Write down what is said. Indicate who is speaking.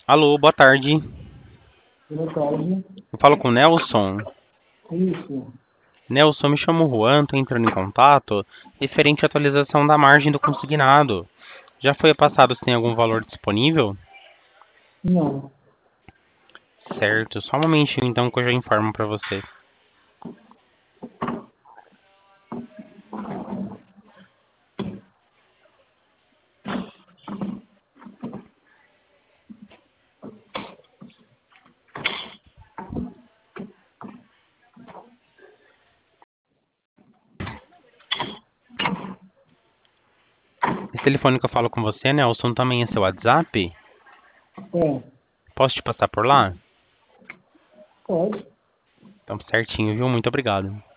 Speaker 1: Alô, boa tarde.
Speaker 2: Boa tarde.
Speaker 1: Eu falo com o Nelson.
Speaker 2: Isso.
Speaker 1: Nelson, me chamo Juan, tô entrando em contato referente à atualização da margem do consignado. Já foi passado se tem algum valor disponível?
Speaker 2: Não.
Speaker 1: Certo, só um momentinho então que eu já informo para você. Esse telefone que eu falo com você, Nelson, também é seu WhatsApp?
Speaker 2: É.
Speaker 1: Posso te passar por lá?
Speaker 2: Pode.
Speaker 1: Então, certinho, viu? Muito obrigado.